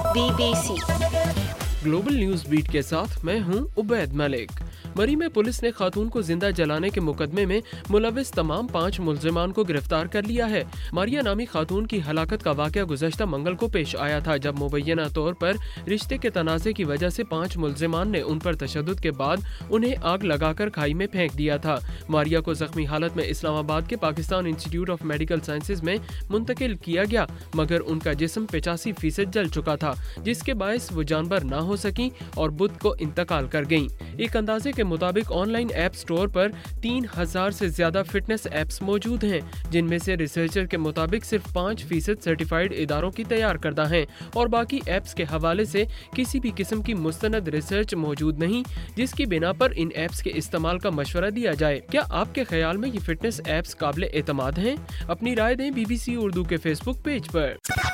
BBC global news beat के साथ मैं हूं उबैद मलिक। मरी में पुलिस ने खातून को जिंदा जलाने के मुकदमे में मुलविस तमाम 5 मुल्जिमान को गिरफ्तार कर लिया है। मारिया नामी खातून की हलाकत का वाक़या गुज़श्ता मंगल को पेश आया था, जब मुबैना तौर पर रिश्ते के तनाज़े की वजह से 5 मुल्जिमान ने उन पर तशद्दुद के बाद उन्हें आग लगाकर खाई में फेंक दिया था। मारिया को जख्मी हालत में इस्लामाबाद के Pakistan institute of medical sciences में मुंतकिल किया गया, मगर उनका जिस्म 85% जल चुका था, जिसके बायस वो जानवर ना हो सकी और बुध को इंतकाल कर गयी। एक अंदाजे के मुताबिक ऑनलाइन ऐप स्टोर पर 3000 से ज्यादा फिटनेस ऐप्स मौजूद हैं, जिनमें से रिसर्चर के मुताबिक सिर्फ 5% सर्टिफाइड इदारों की तैयार करदा हैं और बाकी ऐप्स के हवाले से किसी भी किस्म की मुस्तनद रिसर्च मौजूद नहीं, जिसकी बिना पर इन ऐप्स के इस्तेमाल का मशवरा दिया जाए। क्या आपके ख्याल में ये फिटनेस ऐप्स काबिल एतमाद हैं? अपनी राय दें BBC उर्दू के फेसबुक पेज पर।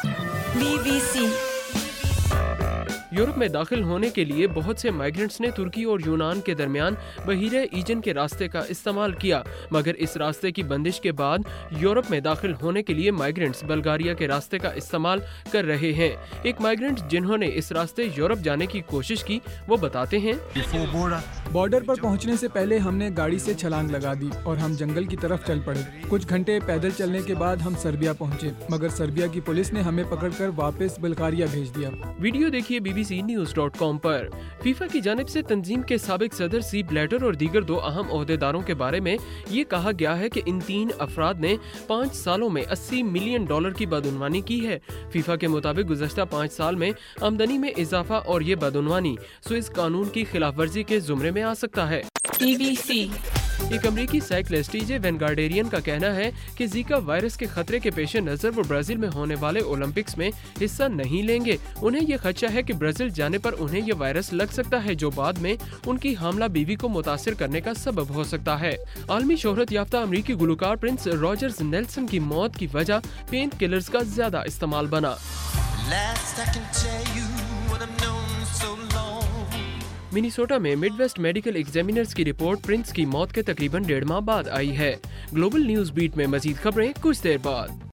BBC यूरोप में दाखिल होने के लिए बहुत से माइग्रेंट्स ने तुर्की और यूनान के दरमियान बहीरे ईजन के रास्ते का इस्तेमाल किया, मगर इस रास्ते की बंदिश के बाद यूरोप में दाखिल होने के लिए माइग्रेंट्स बल्गारिया के रास्ते का इस्तेमाल कर रहे हैं। एक माइग्रेंट जिन्होंने इस रास्ते यूरोप जाने की कोशिश की, वो बताते हैं, बॉर्डर पर पहुंचने से पहले हमने गाड़ी से छलांग लगा दी और हम जंगल की तरफ चल पड़े। कुछ घंटे पैदल चलने के बाद हम सर्बिया पहुंचे, मगर सर्बिया की पुलिस ने हमें पकड़कर वापस बल्गारिया भेज दिया। वीडियो देखिए bbcnews.com पर। फीफा की जानिब से तंजीम के साबिक सदर सी ब्लैटर और दीगर 2 अहम ओहदेदारों के बारे में ये कहा गया है कि इन 3 अफराद ने 5 सालों में $80 मिलियन की बदउनवानी की है। फीफा के मुताबिक गुज़श्ता 5 साल में आमदनी में इजाफा और ये बदउनवानी स्विस कानून की खिलाफ वर्जी के जुमरे में आ सकता है। BBC एक अमरीकी साइक्लिस्ट TJ वैन गार्डेरियन का कहना है कि जीका वायरस के खतरे के पेश नजर वो ब्राजील में होने वाले ओलंपिक्स में हिस्सा नहीं लेंगे। उन्हें ये खदशा है कि ब्राजील जाने पर उन्हें ये वायरस लग सकता है, जो बाद में उनकी हामला बीवी को मुतासिर करने का सबब हो सकता है। आलमी शोहरत याफ्ता अमरीकी गुलकार प्रिंस रॉजर्स नेल्सन की मौत की वजह पेन किलर्स का ज्यादा इस्तेमाल बना। मिनीसोटा में मिडवेस्ट मेडिकल एग्जामिनर्स की रिपोर्ट प्रिंस की मौत के तकरीबन 1.5 माह बाद आई है। ग्लोबल न्यूज बीट में मजीद खबरें कुछ देर बाद।